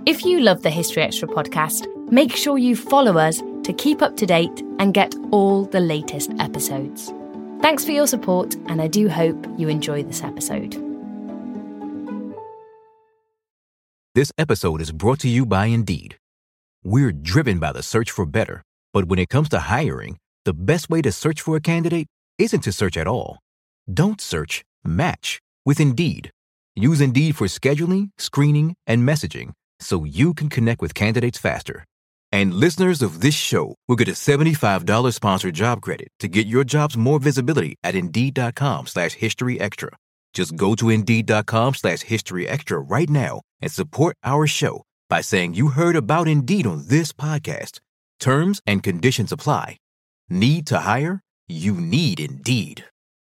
If you love the History Extra podcast, make sure you follow us to keep up to date and get all the latest episodes. Thanks for your support, and I do hope you enjoy this episode. This episode is brought to you by Indeed. We're driven by the search for better, but when it comes to hiring, the best way to search for a candidate isn't to search at all. Don't search, match with Indeed. Use Indeed for scheduling, screening, and messaging so you can connect with candidates faster. And listeners of this show will get a $75 sponsored job credit to get your jobs more visibility at Indeed.com/HistoryExtra. Just go to Indeed.com/HistoryExtra right now and support our show by saying you heard about Indeed on this podcast. Terms and conditions apply. Need to hire? You need Indeed.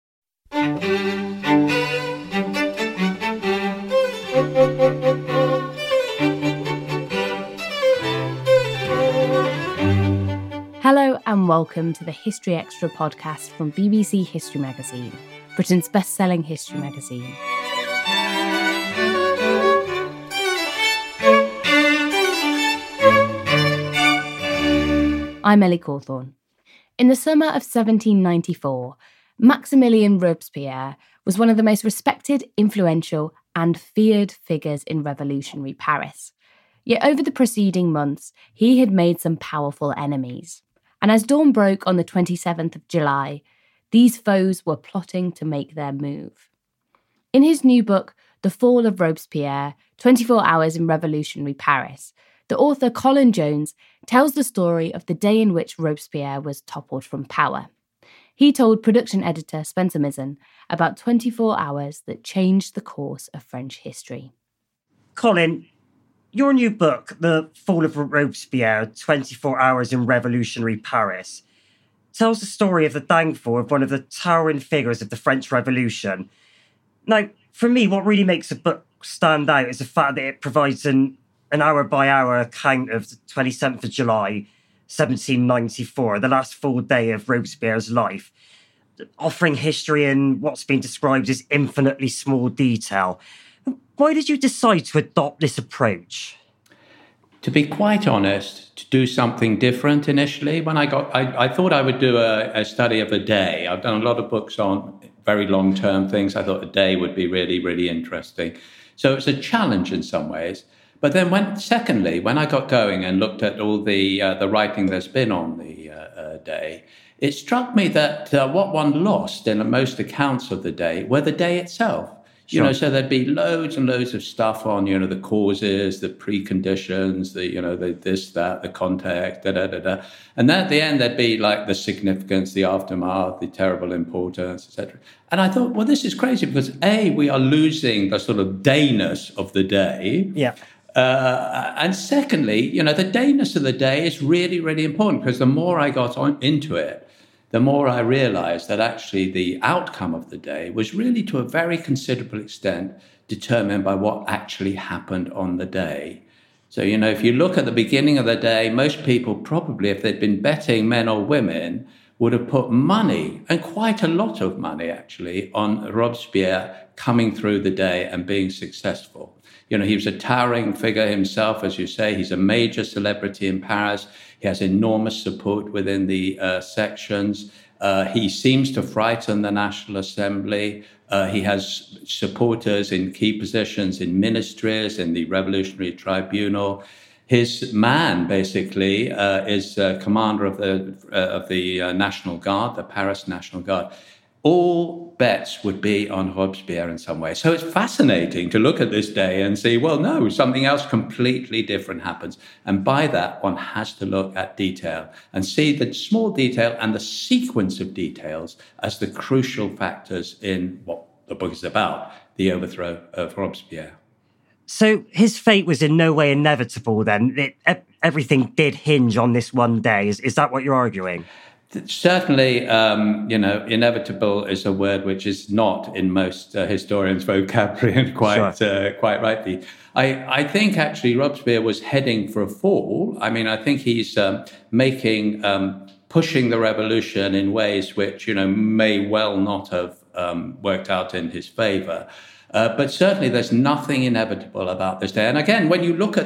Hello and welcome to the History Extra podcast from BBC History Magazine, Britain's best-selling history magazine. I'm Ellie Cawthorne. In the summer of 1794, Maximilien Robespierre was one of the most respected, influential, and feared figures in revolutionary Paris. Yet over the preceding months, he had made some powerful enemies. And as dawn broke on the 27th of July, these foes were plotting to make their move. In his new book, The Fall of Robespierre, 24 Hours in Revolutionary Paris, the author Colin Jones tells the story of the day in which Robespierre was toppled from power. He told production editor Spencer Mizzen about 24 hours that changed the course of French history. Colin, your new book, The Fall of Robespierre, 24 Hours in Revolutionary Paris, tells the story of the downfall of one of the towering figures of the French Revolution. Now, for me, what really makes the book stand out is the fact that it provides an hour-by-hour account of the 27th of July, 1794, the last full day of Robespierre's life, offering history in what's been described as infinitely small detail. Why did you decide to adopt this approach? To be quite honest, to do something different initially. When I thought I would do a study of a day. I've done a lot of books on very long-term things. I thought a day would be really, really interesting. So it's a challenge in some ways. But then when I got going and looked at all the writing there's been on the day, it struck me that what one lost in most accounts of the day were the day itself. Sure. So there'd be loads and loads of stuff on, the causes, the preconditions, the this, that, the context, da-da-da-da. And then at the end, there'd be like the significance, the aftermath, the terrible importance, etc. And I thought, well, this is crazy because A, we are losing the sort of dayness of the day. Yeah. And secondly, the dayness of the day is really, really important because the more I got into it, the more I realized that actually the outcome of the day was really to a very considerable extent determined by what actually happened on the day. So, if you look at the beginning of the day, most people probably, if they'd been betting men or women, would have put money, and quite a lot of money actually, on Robespierre coming through the day and being successful. He was a towering figure himself, as you say. He's a major celebrity in Paris. He has enormous support within the sections. He seems to frighten the National Assembly. He has supporters in key positions in ministries, in the Revolutionary Tribunal. His man, basically, is commander of the National Guard, the Paris National Guard. All bets would be on Robespierre in some way. So it's fascinating to look at this day and see, well, no, something else completely different happens. And by that, one has to look at detail and see the small detail and the sequence of details as the crucial factors in what the book is about, the overthrow of Robespierre. So his fate was in no way inevitable then? Everything did hinge on this one day. Is that what you're arguing? Certainly, inevitable is a word which is not in most historians' vocabulary, and quite rightly. I think actually Robespierre was heading for a fall. I mean, I think he's pushing the revolution in ways which may well not have worked out in his favor. But certainly there's nothing inevitable about this day. And again, when you look at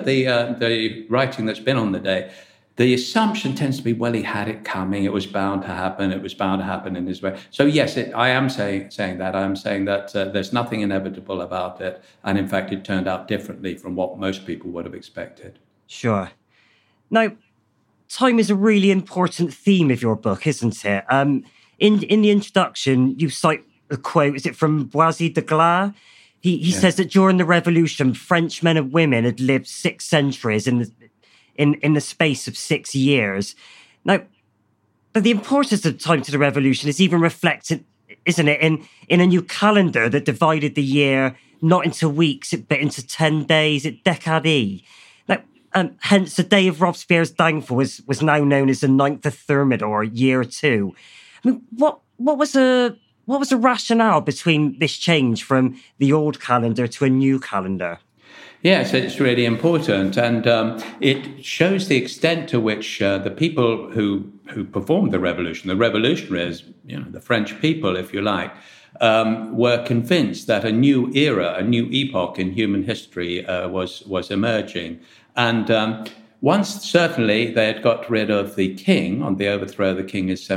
the writing that's been on the day, the assumption tends to be, well, he had it coming. It was bound to happen. It was bound to happen in his way. So yes, I am saying that. I am saying that there's nothing inevitable about it. And in fact, it turned out differently from what most people would have expected. Sure. Now, time is a really important theme of your book, isn't it? In the introduction, you cite a quote, is it from Boisy de Glas? He says that during the Revolution, French men and women had lived 6 centuries in the space of 6 years. Now, but the importance of time to the Revolution is even reflected, isn't it, in a new calendar that divided the year not into weeks, but into 10 days, at décades. Now, hence, the day of Robespierre's downfall was now known as the 9th of Thermidor, year 2. I mean, what was the rationale between this change from the old calendar to a new calendar? Yes, it's really important, and it shows the extent to which the people who performed the revolutionaries, the French people, if you like, were convinced that a new era, a new epoch in human history was emerging. And once, certainly, they had got rid of the king, on the overthrow of the king in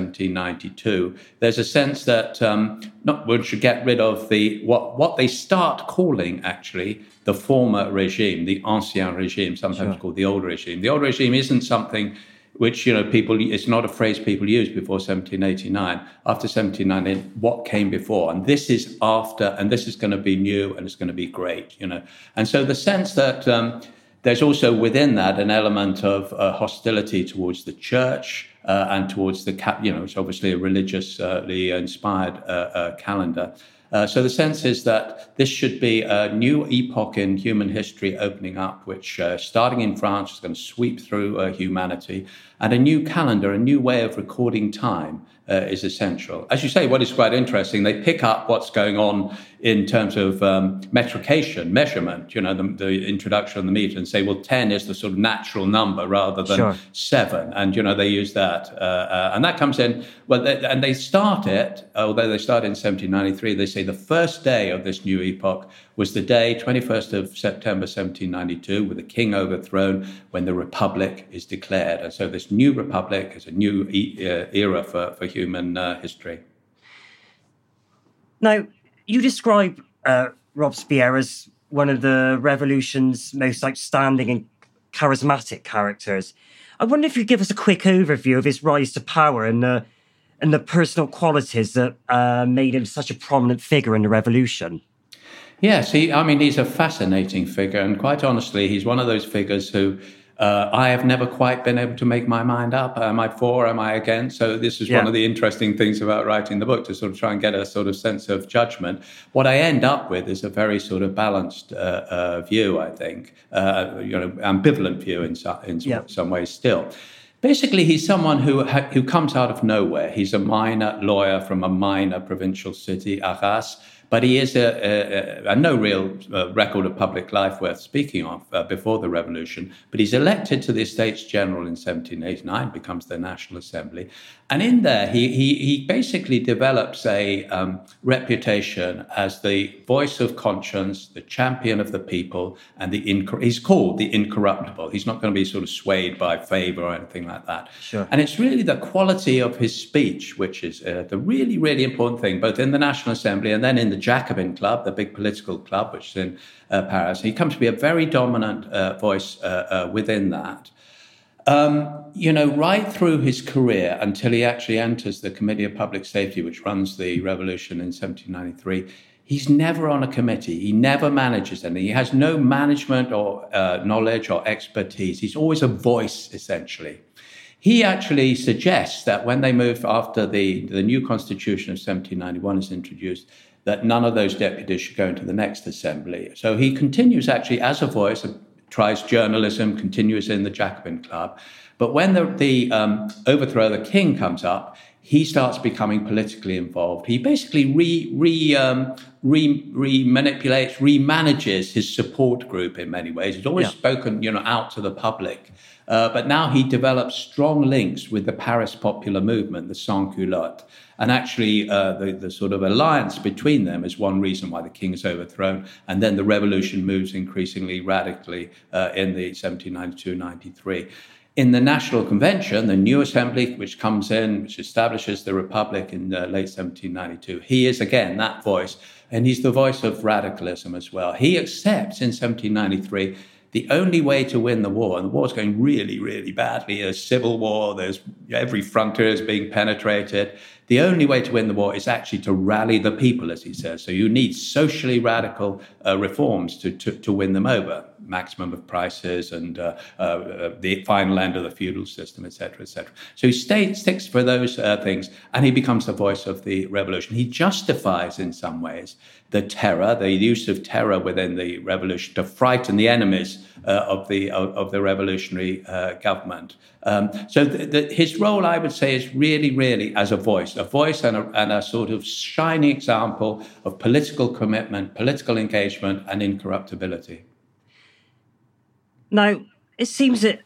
1792, there's a sense that one should get rid of what they start calling, actually, the former regime, the ancien regime, sometimes called the old regime. The old regime isn't something which, it's not a phrase people used before 1789. After 1790, what came before? And this is after, and this is going to be new, and it's going to be great, And so the sense that there's also within that an element of hostility towards the church and towards it's obviously a religiously inspired calendar. So the sense is that this should be a new epoch in human history opening up, which starting in France is going to sweep through humanity. And a new calendar, a new way of recording time is essential. As you say, what is quite interesting, they pick up what's going on in terms of metrication, measurement, the introduction of the meter, and say, well, 10 is the sort of natural number rather than 7. And, they use that. And that comes in, and they start it, although they start in 1793, they say the first day of this new epoch was the day, 21st of September, 1792, with the king overthrown, when the Republic is declared. And so this new Republic is a new era for human history. Now, you describe Robespierre as one of the revolution's most outstanding and charismatic characters. I wonder if you could give us a quick overview of his rise to power and the personal qualities that made him such a prominent figure in the revolution. Yes, he's a fascinating figure, and quite honestly, he's one of those figures who I have never quite been able to make my mind up. Am I for, am I against? So this is one of the interesting things about writing the book, to sort of try and get a sort of sense of judgment. What I end up with is a very sort of balanced view, I think, ambivalent view in some ways still. Basically, he's someone who comes out of nowhere. He's a minor lawyer from a minor provincial city, Arras, but he is a no real record of public life worth speaking of before the revolution. But he's elected to the Estates General in 1789, becomes the National Assembly. And in there, he basically develops a reputation as the voice of conscience, the champion of the people, and he's called the incorruptible. He's not going to be sort of swayed by favor or anything like that. Sure. And it's really the quality of his speech, which is the really, really important thing, both in the National Assembly and then in the Jacobin Club, the big political club, which is in Paris. He comes to be a very dominant voice within that. Right through his career until he actually enters the Committee of Public Safety, which runs the revolution in 1793, he's never on a committee. He never manages anything. He has no management or knowledge or expertise. He's always a voice, essentially. He actually suggests that when they move after the new constitution of 1791 is introduced, that none of those deputies should go into the next assembly. So he continues actually as a voice, tries journalism, continues in the Jacobin Club. But when the overthrow of the king comes up, he starts becoming politically involved. He basically remanages his support group in many ways. He's always spoken, out to the public. But now he develops strong links with the Paris popular movement, the Sans-Culottes. And actually, the sort of alliance between them is one reason why the king is overthrown. And then the revolution moves increasingly radically in the 1792-93. In the National Convention, the new assembly, which comes in, which establishes the Republic in late 1792, he is, again, that voice. And he's the voice of radicalism as well. He accepts in 1793 the only way to win the war, and the war's going really, really badly, there's civil war, there's every frontier is being penetrated. The only way to win the war is actually to rally the people, as he says. So you need socially radical reforms to win them over. Maximum of prices and the final end of the feudal system, et cetera, et cetera. So he sticks for those things, and he becomes the voice of the revolution. He justifies, in some ways, the terror, the use of terror within the revolution to frighten the enemies of the revolutionary government. So his role, I would say, is really, really as a voice and a sort of shining example of political commitment, political engagement, and incorruptibility. Now, it seems that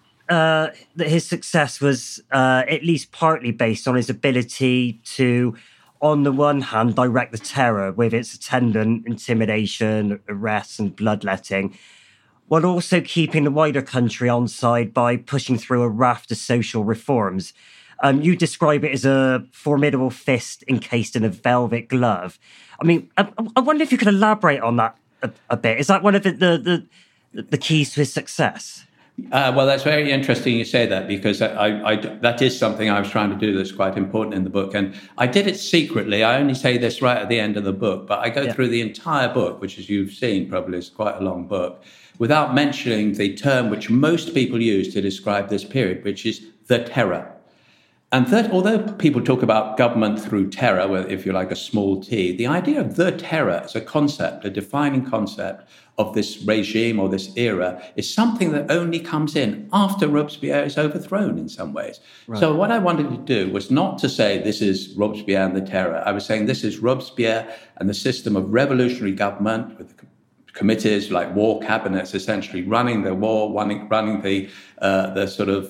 his success was at least partly based on his ability to, on the one hand, direct the terror with its attendant intimidation, arrests, and bloodletting, while also keeping the wider country on side by pushing through a raft of social reforms. You describe it as a formidable fist encased in a velvet glove. I mean, I wonder if you could elaborate on that a bit. Is that one of the keys to his success? Well, that's very interesting you say that, because that is something I was trying to do that's quite important in the book. And I did it secretly. I only say this right at the end of the book, but I go through the entire book, which, as you've seen, probably is quite a long book, without mentioning the term which most people use to describe this period, which is the terror. And that, although people talk about government through terror, well, if you like, a small t, the idea of the terror as a concept, a defining concept of this regime or this era, is something that only comes in after Robespierre is overthrown in some ways. Right. So what I wanted to do was not to say this is Robespierre and the terror. I was saying this is Robespierre and the system of revolutionary government with the committees like war cabinets, essentially running the war, running the sort of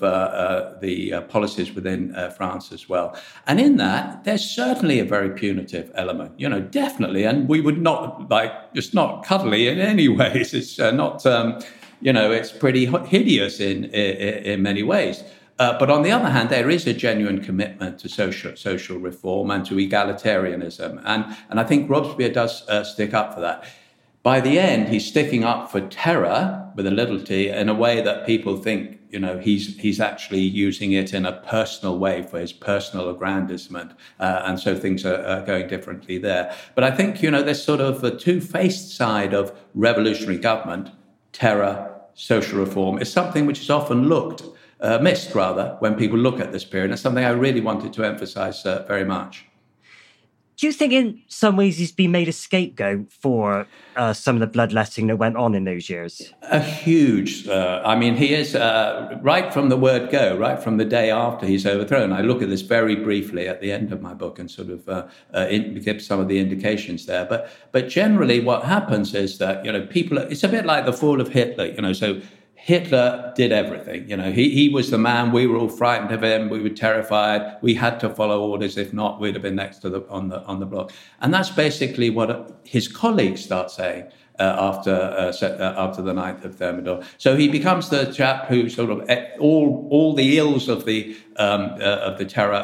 the policies within France as well. And in that, there's certainly a very punitive element, definitely. And we would not it's not cuddly in any ways. It's not, it's pretty hideous in many ways. But on the other hand, there is a genuine commitment to social reform and to egalitarianism. And I think Robespierre does stick up for that. By the end, he's sticking up for terror with a little t in a way that people think, he's actually using it in a personal way for his personal aggrandizement. And so things are going differently there. But I think, there's sort of a two-faced side of revolutionary government, terror, social reform, is something which is often missed when people look at this period. And it's something I really wanted to emphasize very much. Do you think in some ways he's been made a scapegoat for some of the bloodletting that went on in those years? A huge. He is, right from the word go, right from the day after he's overthrown. I look at this very briefly at the end of my book and sort of give some of the indications there. But generally what happens is that, people, it's a bit like the fall of Hitler, so Hitler did everything. He was the man. We were all frightened of him. We were terrified. We had to follow orders. If not, we'd have been next to on the block. And that's basically what his colleagues start saying after the 9th of Thermidor. So he becomes the chap who sort of all the ills of the terror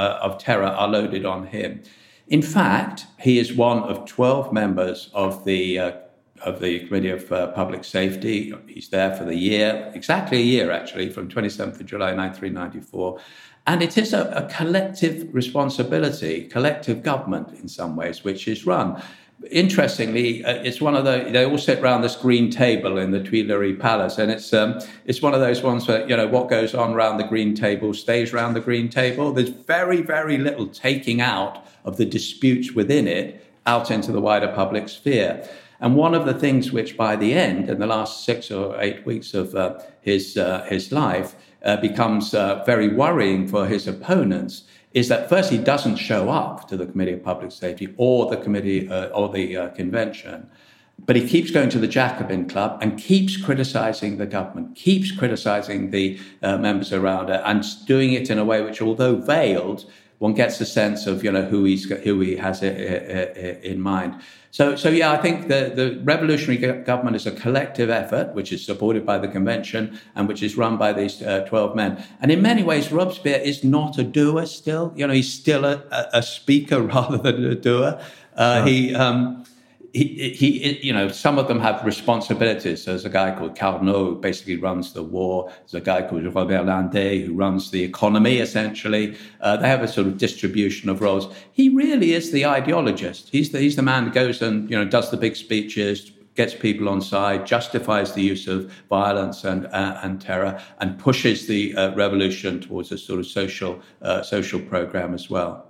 are loaded on him. In fact, he is one of 12 members of the Committee of Public Safety. He's there for the year, exactly a year, actually, from 27th of July, 1994. And it is a collective responsibility, collective government in some ways, which is run. Interestingly, it's one of they all sit around this green table in the Tuileries Palace, and it's one of those ones where, what goes on around the green table stays around the green table. There's very, very little taking out of the disputes within it out into the wider public sphere. And one of the things which, by the end, in the last 6 or 8 weeks of his life, becomes very worrying for his opponents is that first he doesn't show up to the Committee of Public Safety or the committee or the convention, but he keeps going to the Jacobin Club and keeps criticizing the government, keeps criticizing the members around it, and doing it in a way which, although veiled, one gets a sense of who he has in mind. So yeah, I think the revolutionary government is a collective effort, which is supported by the convention and which is run by these 12 men. And in many ways, Robespierre is not a doer still. He's still a speaker rather than a doer. Sure. He, some of them have responsibilities. There's a guy called Carnot who basically runs the war. There's a guy called Robert Landais who runs the economy, essentially. They have a sort of distribution of roles. He really is the ideologist. He's the man who goes and, does the big speeches, gets people on side, justifies the use of violence and terror, and pushes the revolution towards a sort of social program as well.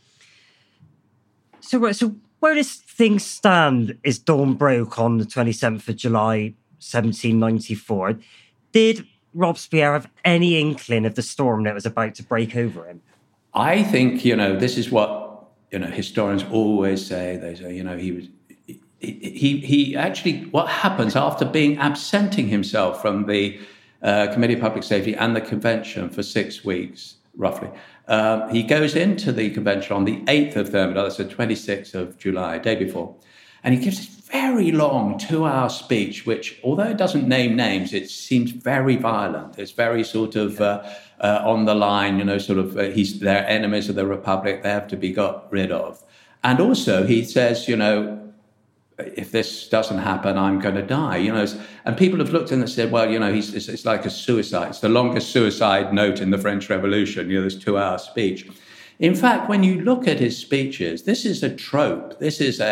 So where does things stand as dawn broke on the 27th of July, 1794? Did Robespierre have any inkling of the storm that was about to break over him? I think, this is what, historians always say. They say, he actually, what happens after absenting himself from the Committee of Public Safety and the convention for 6 weeks, roughly. He goes into the convention on the 8th of Thermidor, that's the 26th of July, day before, and he gives this very long 2-hour speech, which, although it doesn't name names, it seems very violent. It's very sort of on the line, they're enemies of the Republic, they have to be got rid of. And also he says, if this doesn't happen, I'm going to die. And people have looked and said, well, it's like a suicide. It's the longest suicide note in the French Revolution. This 2-hour speech. In fact, when you look at his speeches, this is a trope. This is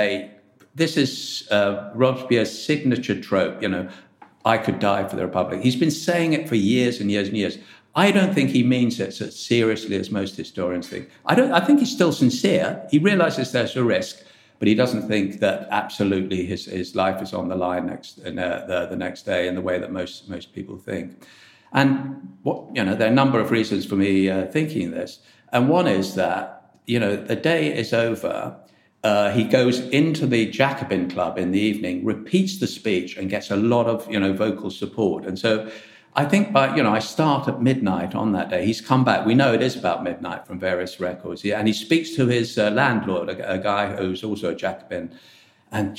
Robespierre's signature trope. I could die for the Republic. He's been saying it for years and years and years. I don't think he means it as seriously as most historians think. I think he's still sincere. He realizes there's a risk. But he doesn't think that absolutely his life is on the line the next day in the way that most people think. And there are a number of reasons for me thinking this. And one is that the day is over. He goes into the Jacobin Club in the evening, repeats the speech, and gets a lot of vocal support. And so I think I start at midnight on that day. He's come back. We know it is about midnight from various records. And he speaks to his landlord, a guy who's also a Jacobin. And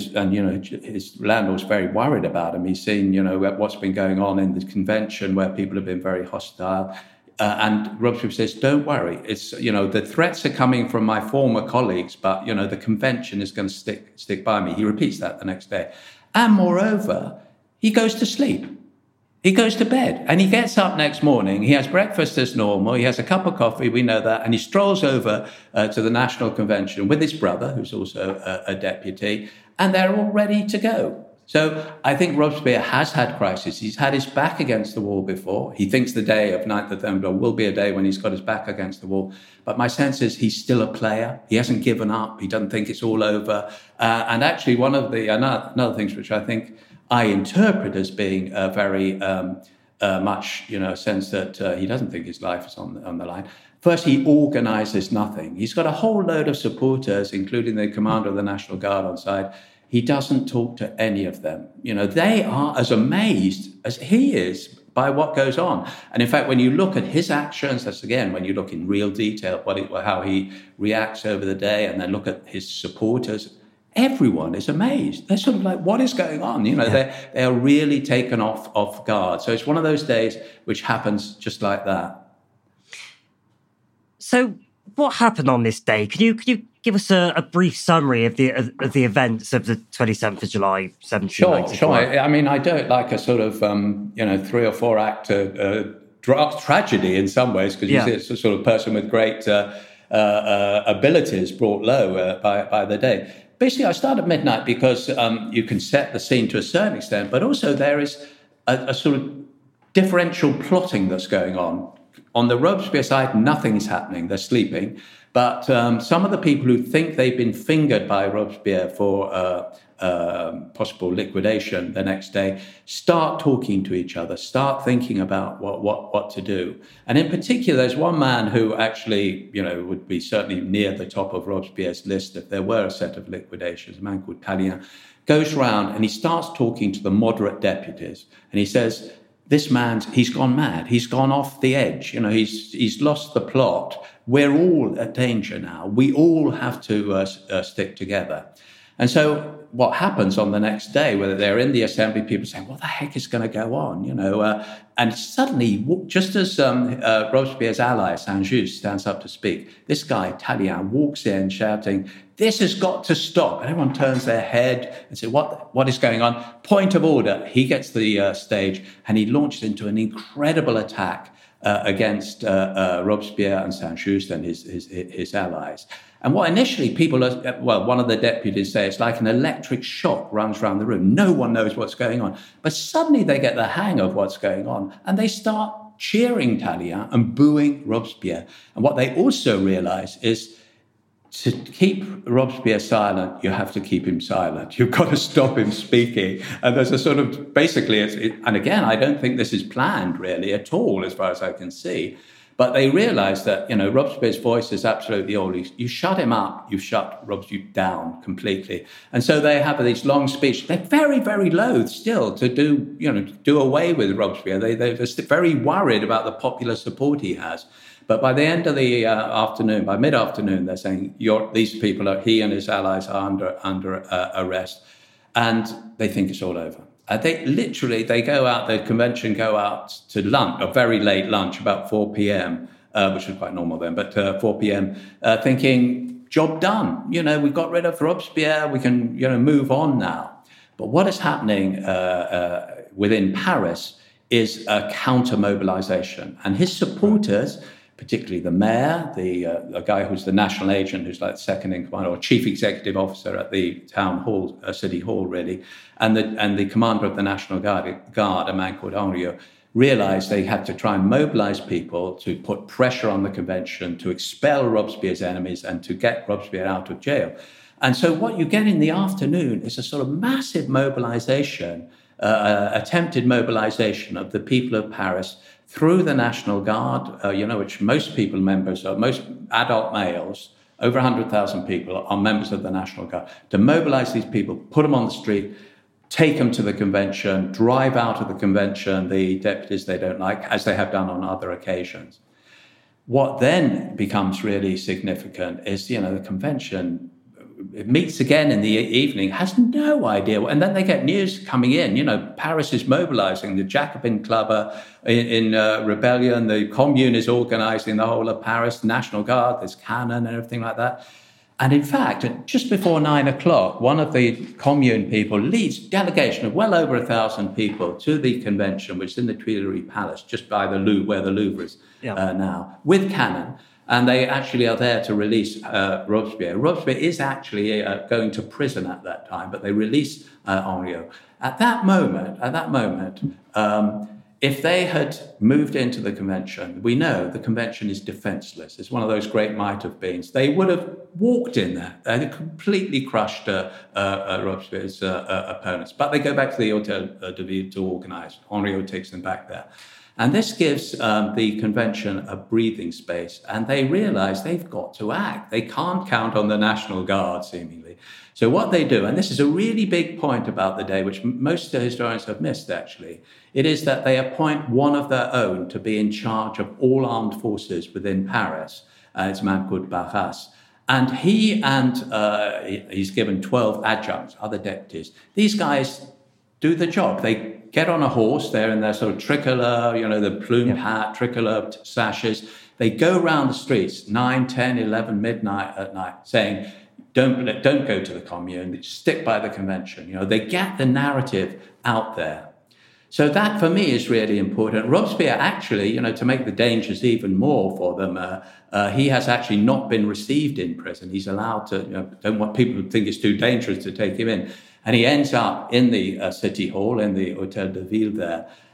his landlord's very worried about him. He's seen, what's been going on in the convention where people have been very hostile. And Robespierre says, don't worry. It's, the threats are coming from my former colleagues, but, the convention is going to stick by me. He repeats that the next day. And moreover, he goes to sleep. He goes to bed and he gets up next morning. He has breakfast as normal. He has a cup of coffee. We know that. And he strolls over to the National Convention with his brother, who's also a deputy, and they're all ready to go. So I think Robespierre has had crises. He's had his back against the wall before. He thinks the day of 9th of Thermidor will be a day when he's got his back against the wall. But my sense is he's still a player. He hasn't given up. He doesn't think it's all over. And actually, one of the another things which I think I interpret as being very much, a sense that he doesn't think his life is on the line. First, he organizes nothing. He's got a whole load of supporters, including the commander of the National Guard on side. He doesn't talk to any of them. They are as amazed as he is by what goes on. And in fact, when you look at his actions, that's again, when you look in real detail, how he reacts over the day, and then look at his supporters, everyone is amazed. They're sort of like, what is going on? They are really taken off guard. So it's one of those days which happens just like that. So what happened on this day? Could you give us a brief summary of the events of the 27th of July, 1794? Sure. I mean, I do it like a sort of 3 or 4 act tragedy in some ways, because it's a sort of person with great abilities brought low by the day. Basically, I start at midnight because you can set the scene to a certain extent, but also there is a sort of differential plotting that's going on. On the Robespierre side, nothing's happening. They're sleeping. But some of the people who think they've been fingered by Robespierre for possible liquidation the next day start talking to each other, start thinking about what to do. And in particular, there's one man who actually, would be certainly near the top of Robespierre's list if there were a set of liquidations, a man called Tallien, goes round and he starts talking to the moderate deputies. And he says, this man's, he's gone mad. He's gone off the edge. He's lost the plot. We're all at danger now. We all have to stick together. And so what happens on the next day, whether they're in the assembly, people say, what the heck is going to go on? And suddenly, just as Robespierre's ally, Saint-Just, stands up to speak, this guy, Tallien, walks in shouting, this has got to stop. And everyone turns their head and says, what is going on? Point of order. He gets the stage and he launches into an incredible attack against Robespierre and Saint-Just and his allies. And what initially one of the deputies say, it's like an electric shock runs around the room. No one knows what's going on. But suddenly they get the hang of what's going on and they start cheering Tallien and booing Robespierre. And what they also realize is to keep Robespierre silent, you have to keep him silent. You've got to stop him speaking. And there's a sort of, basically, and again, I don't think this is planned really at all, as far as I can see. But they realize that, Robespierre's voice is absolutely all. You shut him up, you shut Robespierre down completely. And so they have these long speeches. They're very, very loath still to do away with Robespierre. They're very worried about the popular support he has. But by the end of the afternoon, by mid-afternoon, they're saying these people he and his allies are under arrest, and they think it's all over. They go out, the convention go out to lunch, a very late lunch, about 4 p.m., which was quite normal then, but 4 p.m., thinking, job done. We've got rid of Robespierre, we can, move on now. But what is happening within Paris is a counter-mobilization. And his supporters, particularly the mayor, a guy who's the national agent, who's like second in command or chief executive officer at the town hall, city hall, really, and the commander of the National Guard, a man called Henriot, realized they had to try and mobilize people to put pressure on the convention, to expel Robespierre's enemies and to get Robespierre out of jail. And so what you get in the afternoon is a sort of massive mobilization, attempted mobilization of the people of Paris through the National Guard, which most people members of, most adult males, over 100,000 people are members of the National Guard, to mobilize these people, put them on the street, take them to the convention, drive out of the convention the deputies they don't like, as they have done on other occasions. What then becomes really significant is, the convention, it meets again in the evening, has no idea. And then they get news coming in, Paris is mobilizing, the Jacobin Club in rebellion, the Commune is organizing the whole of Paris, the National Guard, there's cannon and everything like that. And in fact, just before 9 o'clock, one of the Commune people leads a delegation of well over 1,000 people to the convention, which is in the Tuileries Palace, just by the Louvre, where the Louvre is now, with cannon. And they actually are there to release Robespierre. Robespierre is actually going to prison at that time, but they release Henriot. At that moment, if they had moved into the convention, we know the convention is defenseless. It's one of those great might have beens. They would have walked in there. They completely crushed Robespierre's opponents. But they go back to the Hôtel de Ville to organize. Henriot takes them back there. And this gives the convention a breathing space. And they realize they've got to act. They can't count on the National Guard, seemingly. So what they do, and this is a really big point about the day, which most historians have missed, actually, it is that they appoint one of their own to be in charge of all armed forces within Paris. It's a man called Barras. And he's given 12 adjuncts, other deputies. These guys do the job. They get on a horse, they're in their sort of tricolor, the plumed hat, tricolor sashes. They go around the streets 9, 10, 11, midnight at night saying, don't go to the Commune, stick by the convention. They get the narrative out there. So that, for me, is really important. Robespierre, actually, to make the dangers even more for them, he has actually not been received in prison. He's allowed to, don't want people to think it's too dangerous to take him in. And he ends up in the city hall, in the Hôtel de Ville there.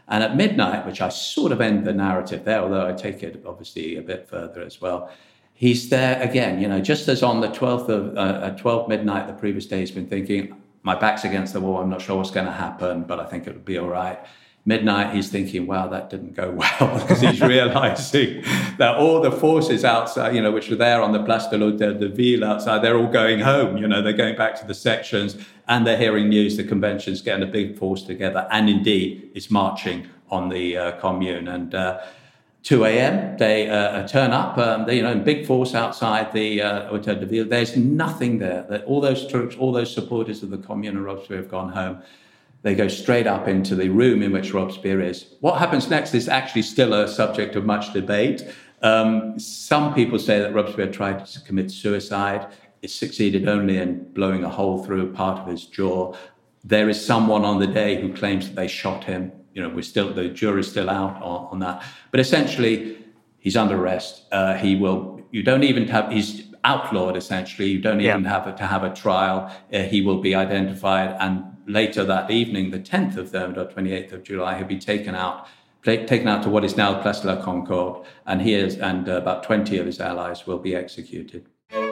And at midnight, which I sort of end the narrative there, although I take it obviously a bit further as well, he's there again, just as on the 12th at 12 midnight the previous day, he's been thinking, my back's against the wall, I'm not sure what's going to happen, but I think it'll be all right. Midnight, he's thinking, wow, that didn't go well, because he's realizing that all the forces outside, which were there on the Place de l'Hôtel de Ville outside, they're all going home. They're going back to the sections, and they're hearing news the convention's getting a big force together, and indeed it's marching on the Commune. And 2 a.m., they turn up, in big force outside the Hôtel de Ville. There's nothing there. All those troops, all those supporters of the Commune and Robespierre have gone home. They go straight up into the room in which Robespierre is. What happens next is actually still a subject of much debate. Some people say that Robespierre tried to commit suicide. It succeeded only in blowing a hole through part of his jaw. There is someone on the day who claims that they shot him. The jury's still out on that. But essentially, he's under arrest. He's outlawed, essentially. You don't even have to have a trial. He will be identified, and later that evening, the 10th of Thermidor, 28th of July, he'll be taken out to what is now Place de la Concorde, and about 20 of his allies will be executed.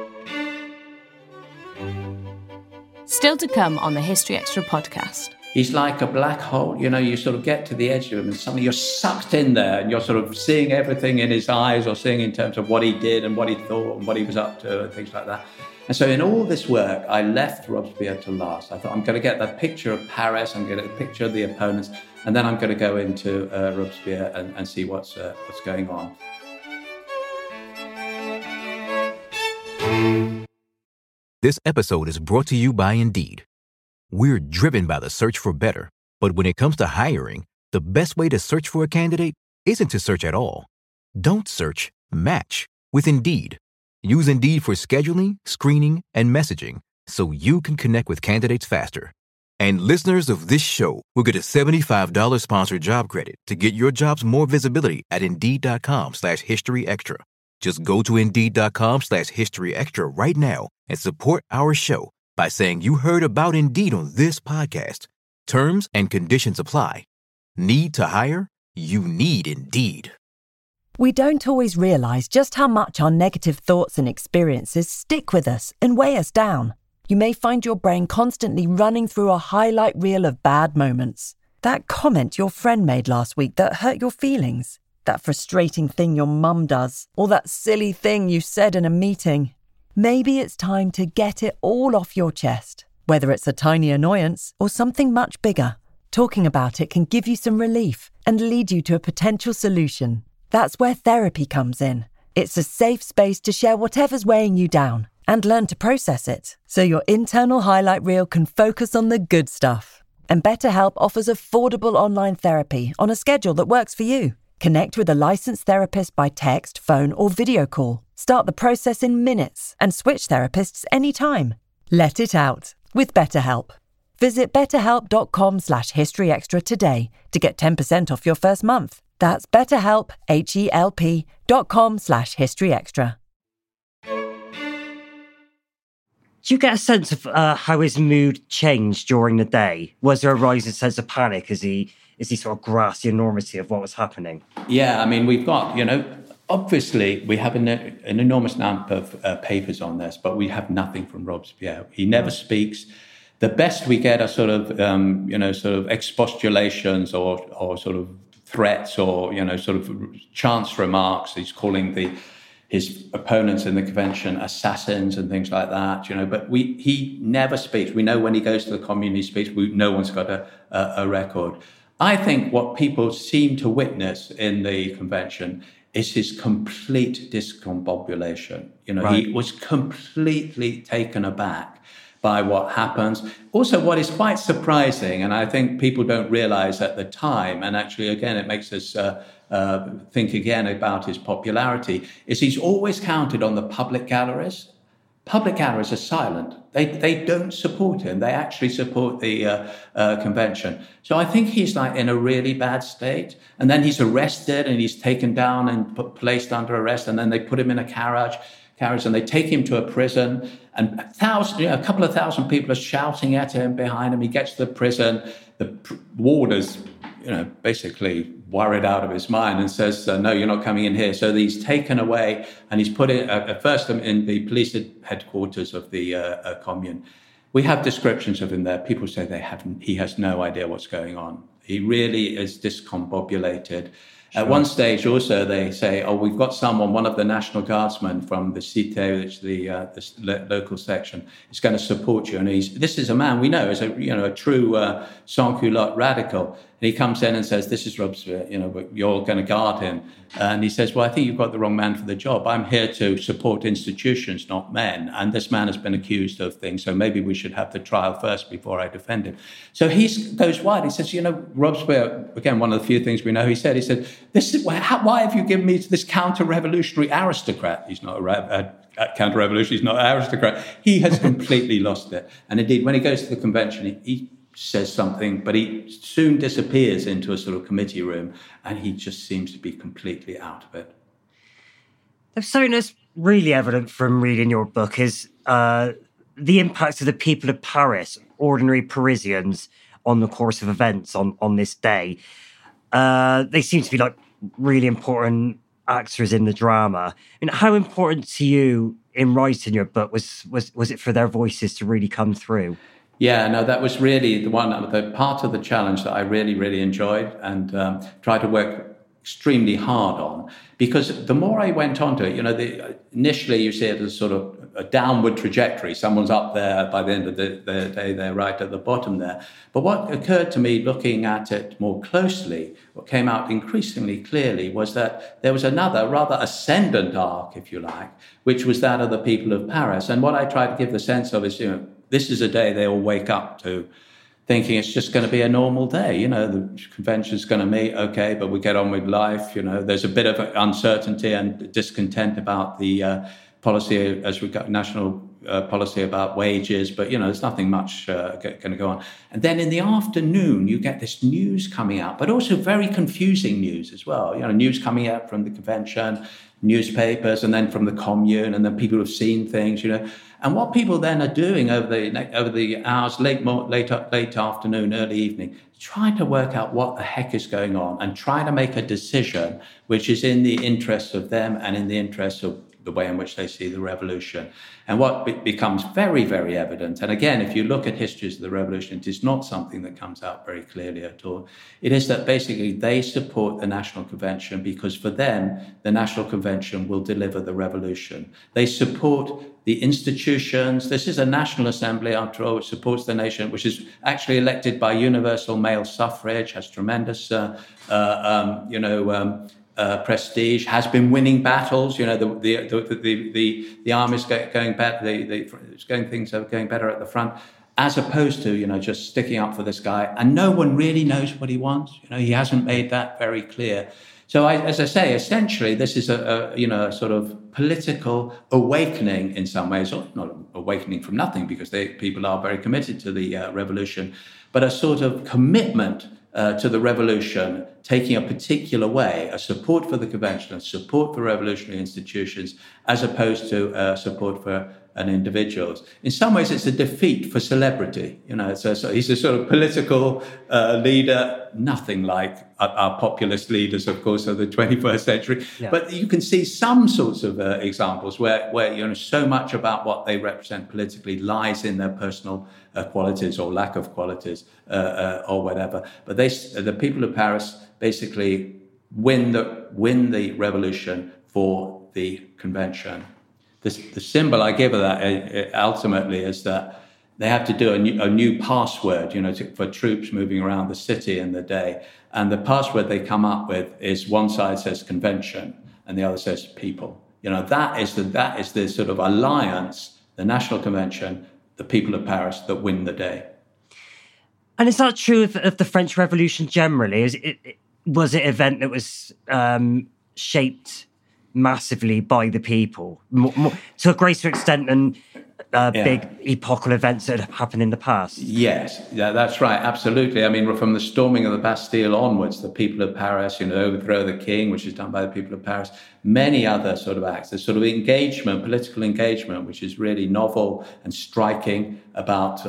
Still to come on the History Extra podcast. He's like a black hole. You sort of get to the edge of him and suddenly you're sucked in there and you're sort of seeing everything in his eyes, or seeing in terms of what he did and what he thought and what he was up to and things like that. And so in all this work, I left Robespierre to last. I thought, I'm going to get that picture of Paris, I'm going to get a picture of the opponents, and then I'm going to go into Robespierre and see what's going on. This episode is brought to you by Indeed. We're driven by the search for better, but when it comes to hiring, the best way to search for a candidate isn't to search at all. Don't search, match with Indeed. Use Indeed for scheduling, screening, and messaging so you can connect with candidates faster. And listeners of this show will get a $75 sponsored job credit to get your jobs more visibility at Indeed.com/HistoryExtra. Just go to Indeed.com/HistoryExtra right now and support our show by saying you heard about Indeed on this podcast. Terms and conditions apply. Need to hire? You need Indeed. We don't always realize just how much our negative thoughts and experiences stick with us and weigh us down. You may find your brain constantly running through a highlight reel of bad moments. That comment your friend made last week that hurt your feelings. That frustrating thing your mum does. Or that silly thing you said in a meeting. Maybe it's time to get it all off your chest. Whether it's a tiny annoyance or something much bigger, talking about it can give you some relief and lead you to a potential solution. That's where therapy comes in. It's a safe space to share whatever's weighing you down and learn to process it, so your internal highlight reel can focus on the good stuff. And BetterHelp offers affordable online therapy on a schedule that works for you. Connect with a licensed therapist by text, phone, or video call. Start the process in minutes and switch therapists anytime. Let it out with BetterHelp. Visit betterhelp.com/historyextra today to get 10% off your first month. That's BetterHelp, HELP.com/historyextra. Do you get a sense of how his mood changed during the day? Was there a rising sense of panic as he sort of grasped the enormity of what was happening? Yeah, I mean, we've got, obviously we have an enormous amount of papers on this, but we have nothing from Robespierre. He never speaks. The best we get are sort of expostulations or sort of threats or, sort of chance remarks. He's calling his opponents in the convention assassins and things like that, but he never speaks. We know when he goes to the Commune, he speaks. No one's got a record. I think what people seem to witness in the convention is his complete discombobulation. Right. He was completely taken aback by what happens. Also, what is quite surprising, and I think people don't realize at the time, and actually, again, it makes us think again about his popularity, is he's always counted on the public galleries. Public galleries are silent. They don't support him. They actually support the convention. So I think he's like in a really bad state. And then he's arrested and he's taken down and placed under arrest. And then they put him in a carriage and they take him to a prison. And a couple of thousand people are shouting at him behind him. He gets to the prison. The warders basically worried out of his mind and says, no, you're not coming in here. So he's taken away and he's put it at first in the police headquarters of the commune. We have descriptions of him there. People say he has no idea what's going on. He really is discombobulated. Sure. At one stage also they say, we've got one of the National Guardsmen from the Cité, which the local section, is going to support you. And this is a man we know is a true sans-culotte radical. And he comes in and says, this is Robespierre, you're going to guard him. And he says, well, I think you've got the wrong man for the job. I'm here to support institutions, not men. And this man has been accused of things, so maybe we should have the trial first before I defend him. So he goes wide. He says, Robespierre, again, one of the few things we know, he said, this is why have you given me to this counter-revolutionary aristocrat? He's not a counter-revolutionary, he's not an aristocrat. He has completely lost it. And indeed, when he goes to the convention, he says something, but he soon disappears into a sort of committee room, and he just seems to be completely out of it. Something that's really evident from reading your book is the impact of the people of Paris, ordinary Parisians, on the course of events on this day. They seem to be like really important actors in the drama. How important to you in writing your book was it for their voices to really come through? Yeah, no, that was really the part of the challenge that I really, really enjoyed and tried to work extremely hard on. Because the more I went on to it, initially you see it as sort of a downward trajectory. Someone's up there, by the end of the day, they're right at the bottom there. But what occurred to me looking at it more closely, what came out increasingly clearly was that there was another rather ascendant arc, if you like, which was that of the people of Paris. And what I tried to give the sense of is, this is a day they all wake up to, thinking it's just going to be a normal day. The convention's going to meet, okay, but we get on with life. There's a bit of uncertainty and discontent about the policy as we got national policy about wages, but there's nothing much going to go on. And then in the afternoon, you get this news coming out, but also very confusing news as well. News coming out from the convention, newspapers, and then from the commune, and then people who've seen things. And what people then are doing over the hours, late afternoon, early evening, trying to work out what the heck is going on and trying to make a decision which is in the interests of them and in the interests of the way in which they see the revolution. And what becomes very, very evident, and again, if you look at histories of the revolution, it is not something that comes out very clearly at all. It is that basically they support the National Convention because for them, the National Convention will deliver the revolution. They support the institutions. This is a National Assembly, after all, which supports the nation, which is actually elected by universal male suffrage, has tremendous, prestige, has been winning battles. The army's going better. Things are going better at the front, as opposed to just sticking up for this guy, and no one really knows what he wants. He hasn't made that very clear. So, as I say, essentially, this is a sort of political awakening in some ways, or not awakening from nothing, because people are very committed to the revolution, but a sort of commitment to the revolution, taking a particular way, a support for the convention, a support for revolutionary institutions, as opposed to support for an individuals. In some ways, it's a defeat for celebrity. He's a sort of political leader, nothing like our populist leaders, of course, of the 21st century. Yeah. But you can see some sorts of examples where so much about what they represent politically lies in their personal qualities or lack of qualities or whatever. But the people of Paris basically win the revolution for the convention. The symbol I give of that ultimately is that they have to do a new password, for troops moving around the city in the day. And the password they come up with is one side says convention and the other says people. That is the sort of alliance, the National Convention, the people of Paris that win the day. And is that true of the French Revolution generally? Was it an event that was shaped massively by the people, more, to a greater extent than big epochal events that have happened in the past. Yes, yeah, that's right, absolutely. I mean, from the storming of the Bastille onwards, the people of Paris, overthrow the king, which is done by the people of Paris, many other sort of acts, the sort of engagement, political engagement, which is really novel and striking about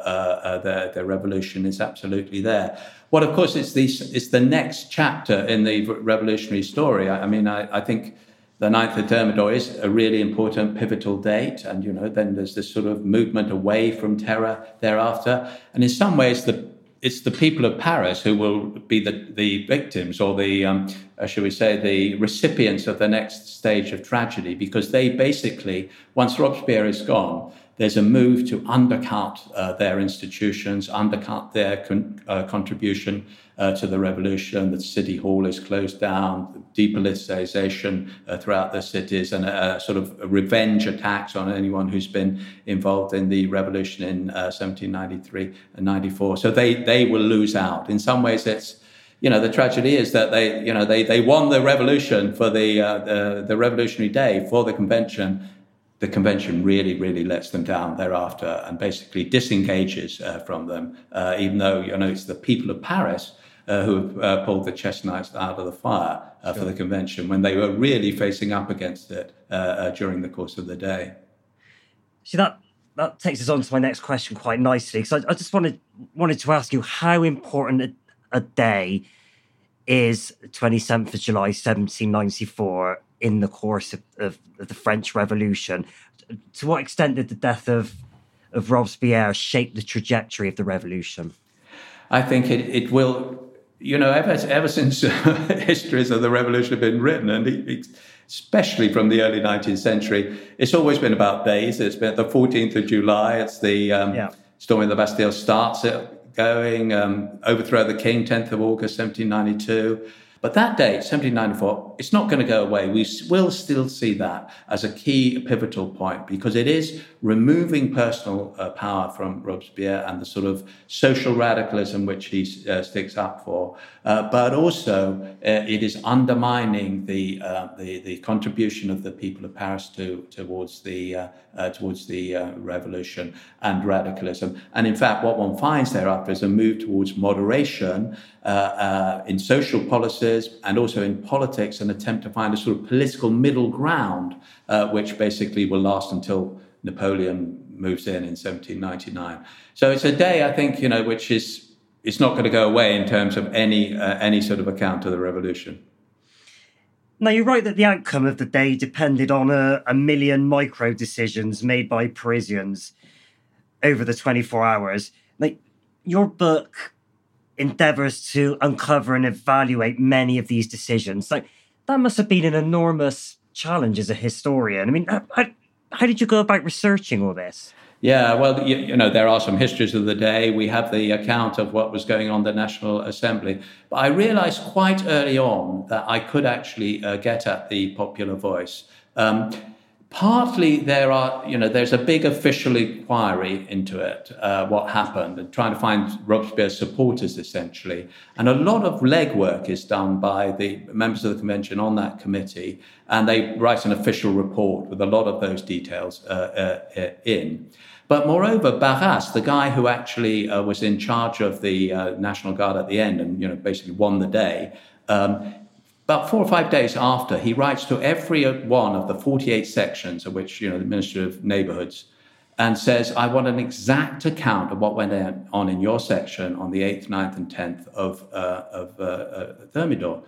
the revolution is absolutely there. What, of course, it's the next chapter in the revolutionary story. I think the 9th of Thermidor is a really important pivotal date. And, then there's this sort of movement away from terror thereafter. And in some ways, it's the people of Paris who will be the victims or shall we say, the recipients of the next stage of tragedy, because they basically, once Robespierre is gone, there's a move to undercut their institutions, undercut their contribution to the revolution. The city hall is closed down, depoliticization throughout the cities, and a sort of revenge attacks on anyone who's been involved in the revolution in 1793 and 94. So they will lose out. In some ways, it's the tragedy is that they won the revolution for the Revolutionary Day for the convention. The convention really, really lets them down thereafter and basically disengages from them, even though, it's the people of Paris who have pulled the chestnuts out of the fire for the convention when they were really facing up against it during the course of the day. See, that takes us on to my next question quite nicely, because I just wanted to ask you how important a day is 27th of July, 1794, in the course of the French Revolution. To what extent did the death of Robespierre shape the trajectory of the revolution? I think it will, ever since histories of the revolution have been written, and especially from the early 19th century, it's always been about days. It's been the 14th of July. It's the storming of the Bastille starts it going, overthrow the king, 10th of August, 1792. But that date, 1794, it's not going to go away. We will still see that as a key pivotal point, because it is removing personal power from Robespierre and the sort of social radicalism which he sticks up for. But also it is undermining the contribution of the people of Paris towards the revolution and radicalism. And in fact, what one finds thereafter is a move towards moderation in social policies and also in politics, an attempt to find a sort of political middle ground, which basically will last until Napoleon moves in 1799. So it's a day, I think, which it's not going to go away in terms of any sort of account of the revolution. Now, you're right that the outcome of the day depended on a million micro decisions made by Parisians over the 24 hours. Like, your book endeavours to uncover and evaluate many of these decisions. Like, that must have been an enormous challenge as a historian. I mean, how did you go about researching all this? Yeah, well, there are some histories of the day. We have the account of what was going on in the National Assembly. But I realized quite early on that I could actually get at the popular voice. Partly there's a big official inquiry into it, what happened, and trying to find Robespierre's supporters, essentially. And a lot of legwork is done by the members of the convention on that committee, and they write an official report with a lot of those details in. But moreover, Barras, the guy who actually was in charge of the National Guard at the end and basically won the day, about 4 or 5 days after, he writes to every one of the 48 sections of which, the Ministry of Neighbourhoods, and says, I want an exact account of what went on in your section on the 8th, 9th, and 10th of Thermidor.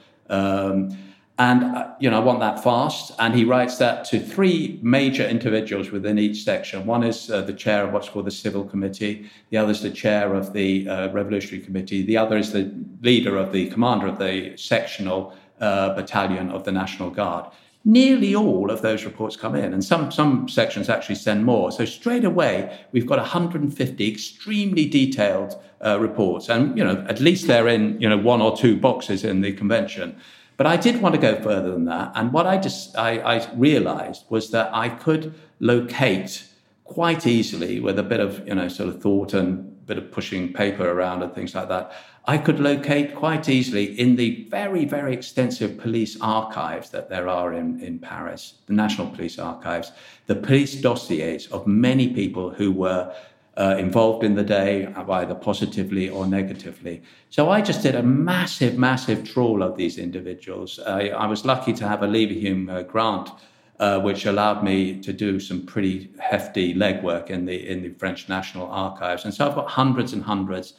I want that fast. And he writes that to 3 major individuals within each section. One is the chair of what's called the Civil Committee. The other is the chair of the Revolutionary Committee. The other is the leader of the commander of the sectional battalion of the National Guard. Nearly all of those reports come in, and some sections actually send more. So straight away, we've got 150 extremely detailed reports, and at least they're in 1 or 2 boxes in the convention. But I did want to go further than that, and what I realized was that I could locate quite easily, with a bit of sort of thought and a bit of pushing paper around and things like that, I could locate quite easily in the very, very extensive police archives that there are in Paris, the National Police Archives, the police dossiers of many people who were involved in the day, either positively or negatively. So I just did a massive, massive trawl of these individuals. I was lucky to have a Leverhulme grant, which allowed me to do some pretty hefty legwork in the French National Archives. And so I've got hundreds and hundreds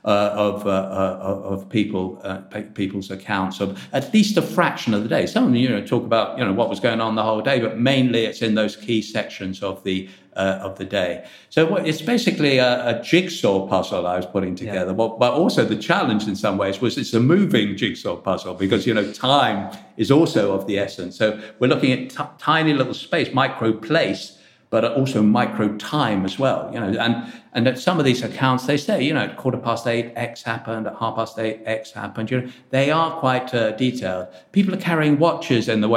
of people's accounts of at least a fraction of the day. Some talk about what was going on the whole day, but mainly it's in those key sections of the day. So it's basically a jigsaw puzzle I was putting together. Yeah. But also the challenge in some ways was it's a moving jigsaw puzzle because time is also of the essence. So we're looking at tiny little space, micro place, but also micro time as well, and at some of these accounts, they say, at 8:15, X happened, at 8:30, X happened. They are quite detailed. People are carrying watches in the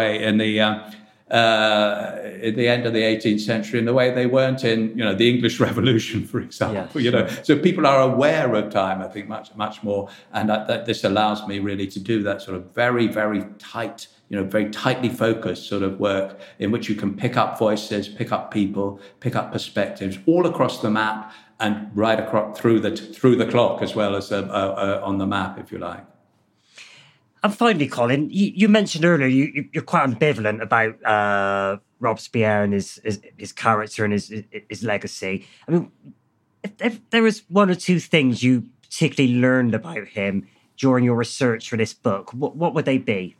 end of the 18th century in the way they weren't in, the English Revolution, for example, Sure. So people are aware of time, I think, much, much more. And this allows me really to do that sort of very, very tight, very tightly focused sort of work in which you can pick up voices, pick up people, pick up perspectives all across the map and right across through the clock as well as on the map, if you like. And finally, Colin, you mentioned earlier you're quite ambivalent about Robespierre and his character and his legacy. I mean, if there was one or two things you particularly learned about him during your research for this book, what would they be?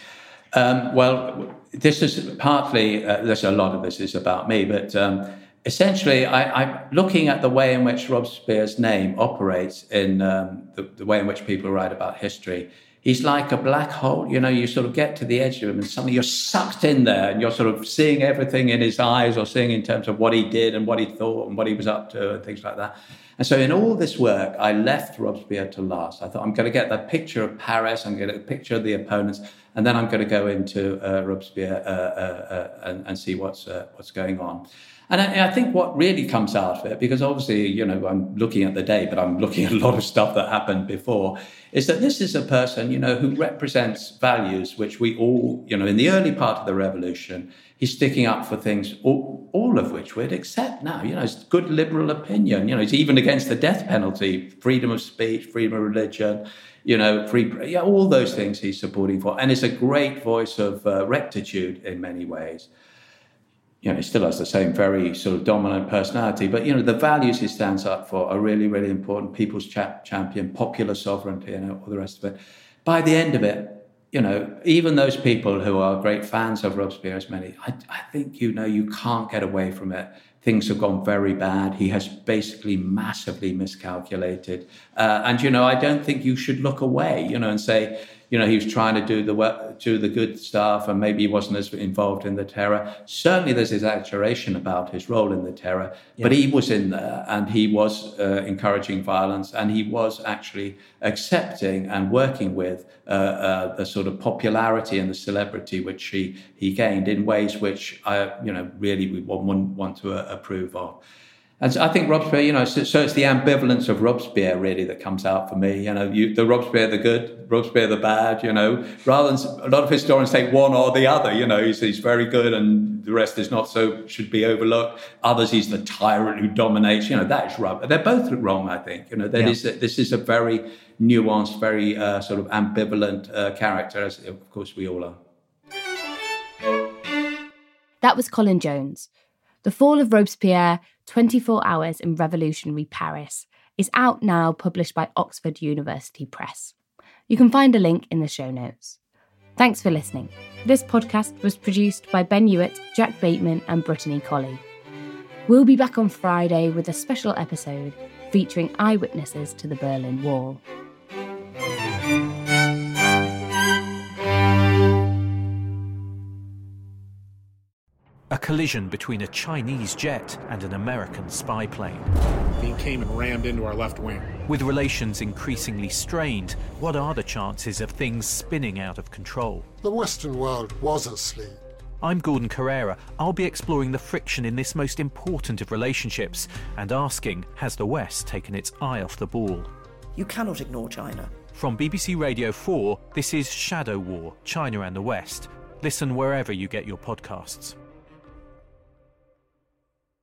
Well, this is partly, there's a lot of this is about me, but essentially I'm looking at the way in which Robespierre's name operates in the way in which people write about history. He's like a black hole, you sort of get to the edge of him and suddenly you're sucked in there and you're sort of seeing everything in his eyes or seeing in terms of what he did and what he thought and what he was up to and things like that. And so in all this work, I left Robespierre to last. I thought, I'm going to get the picture of Paris, I'm going to get a picture of the opponents, and then I'm going to go into Robespierre and see what's going on. And I think what really comes out of it, because obviously, I'm looking at the day, but I'm looking at a lot of stuff that happened before, is that this is a person, who represents values which we all, in the early part of the revolution, he's sticking up for things, all of which we'd accept now. It's good liberal opinion. He's even against the death penalty, freedom of speech, freedom of religion, all those things he's supporting for. And it's a great voice of rectitude in many ways. He still has the same very sort of dominant personality, but, the values he stands up for are really, really important. People's champion, popular sovereignty, and all the rest of it. By the end of it, even those people who are great fans of Robespierre, as many, I think, you can't get away from it. Things have gone very bad. He has basically massively miscalculated. And, I don't think you should look away, and say, he was trying to do the good stuff and maybe he wasn't as involved in the terror. Certainly there's exaggeration about his role in the terror, but he was in there and he was encouraging violence and he was actually accepting and working with the sort of popularity and the celebrity which he gained in ways which really we wouldn't want to approve of. And so I think Robespierre, so it's the ambivalence of Robespierre really that comes out for me. The Robespierre the good, Robespierre the bad. Rather than a lot of historians take one or the other. He's very good, and the rest is not so should be overlooked. Others, he's the tyrant who dominates. That is wrong. They're both wrong. I think. This is a very nuanced, very sort of ambivalent character, as of course we all are. That was Colin Jones. The Fall of Robespierre, 24 Hours in Revolutionary Paris, is out now, published by Oxford University Press. You can find a link in the show notes. Thanks for listening. This podcast was produced by Ben Hewitt, Jack Bateman and Brittany Colley. We'll be back on Friday with a special episode featuring eyewitnesses to the Berlin Wall. A collision between a Chinese jet and an American spy plane. He came and rammed into our left wing. With relations increasingly strained, what are the chances of things spinning out of control? The Western world was asleep. I'm Gordon Carrera. I'll be exploring the friction in this most important of relationships and asking, has the West taken its eye off the ball? You cannot ignore China. From BBC Radio 4, this is Shadow War, China and the West. Listen wherever you get your podcasts.